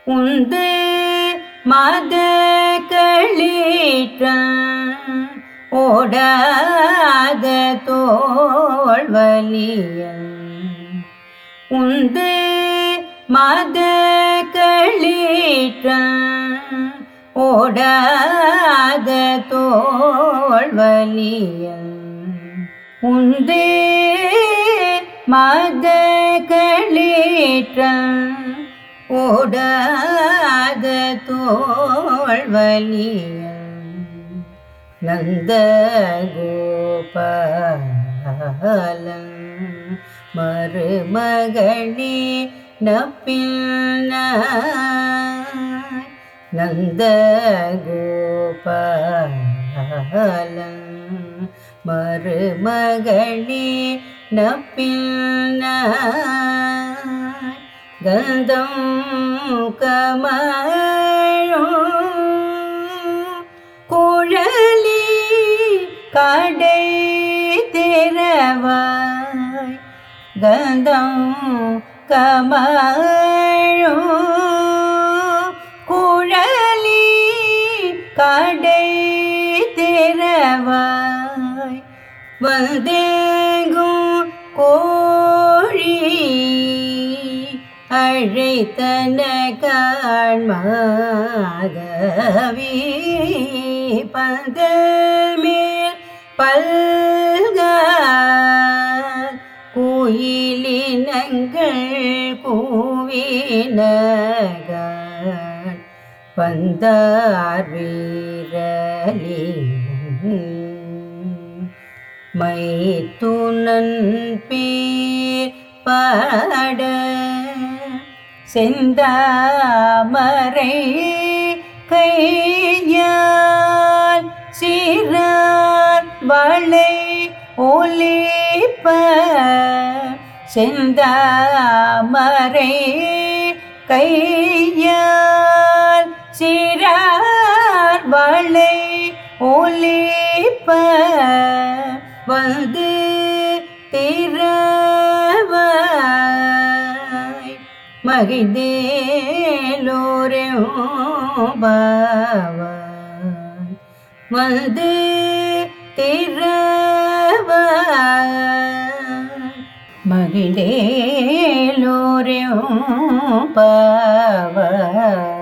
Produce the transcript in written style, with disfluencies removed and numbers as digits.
உந்து மத களிற்றான் ஓடாத தோள்வலியன் உந்து மத களிற்றான் ஓடாத தோள்வலியன் உந்தே மத களிற்றான் ஓடாத தோள்வலியன் நந்த கோபாலன் மருமகனே நப்பின்னாய் நந்த கோபாலன் மருமகனே நப்பின்னாய் கந்தம் கமழும் குழலி கடை திறவாய் கந்தம் கமழும் குழலி கடை திறவாய் வந்தேங்கும் கோழி அழைத்தன காண்மாதவி பந்தமேல் பல்கால் குயிலினங்கள் கூவினகான் பந்தார் வீரலி மைத்துனன் பேர் பாட செந்தாமரை கையால் சீரார் வளை ஒலிப்ப செந்தாமரை கையால் சீரார் வளை ஒலிப்ப வந்து திறவாய் மகிழ்ந்தேலோரே பாவாய் வந்து திறவாய் மகிழ்ந்தேலோரே பாவாய்.